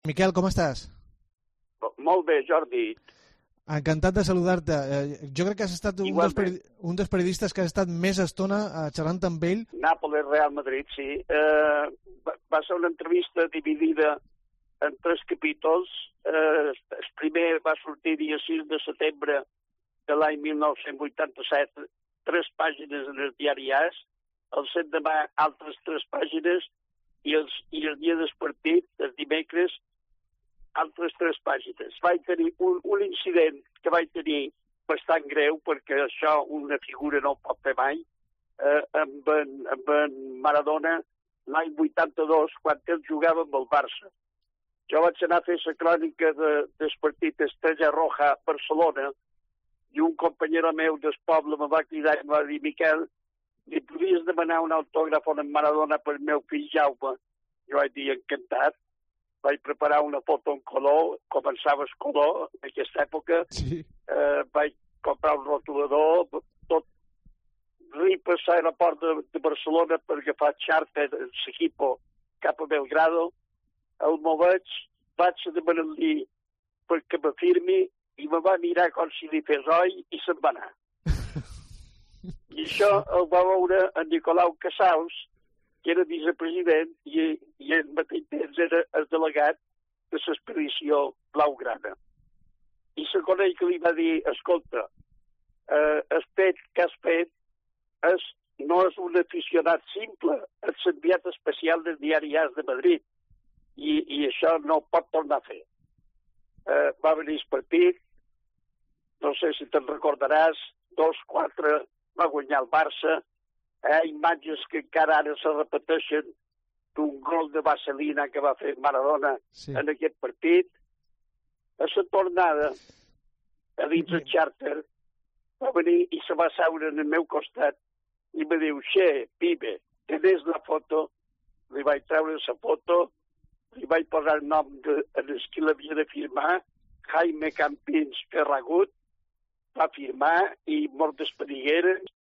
Miquel, com estàs? Molt bé, Jordi. Encantat de saludar-te. Jo crec que has estat un dels periodistes que has estat més estona xerrant amb ell. Nàpols, Real Madrid, sí. Va ser una entrevista dividida en 3 capítols. El primer va sortir dia 6 de setembre de l'any 1987, 3 pàgines en el diari AS, el 7 de demà altres 3 pàgines i el dia del partit, el dimecres, altres 3 pàgines. Vaig tenir un incident que vaig tenir bastant greu, perquè això una figura no ho pot fer mai, amb en Maradona l'any 82, quan ell jugava amb el Barça. Jo vaig anar a fer la crònica del partit Estrella Roja Barcelona i un companyero meu del poble me va cridar i em va dir: Miquel, li podies demanar un autògraf en Maradona per meu fill Jaume? Jo vaig dir encantat. Vaig preparar una foto en color, començava el color en aquesta època, sí. Vaig comprar un rotulador, tot ripa a l'aeroport de Barcelona per agafar xarter l'equipo cap a Belgrado. El moveig, vaig demanar-li perquè me firmi i me va mirar com si li fes oi i se'n va anar. I això el va veure en Nicolau Casals, que era vicepresident i en mateix temps era el delegat de l'expedició Blaugrana. I se coneix que li va dir: escolta, el fet que has fet no és un aficionat simple, és l'enviat especial del diari AS de Madrid i això no pot tornar a fer. Va venir el partit, no sé si te'n recordaràs, 2-4 va guanyar el Barça. Imatges que encara ara se repeteixen d'un gol de vaselina que va fer Maradona en aquest partit. A la tornada, a dins el xàrter, va venir i se va seure en el meu costat i me diu: «Xe, pibe, tenés la foto?» Li vaig treure la foto, li vaig posar el nom en el que l'havia de firmar, Jaime Campins Ferragut, va firmar i mos despedigueren.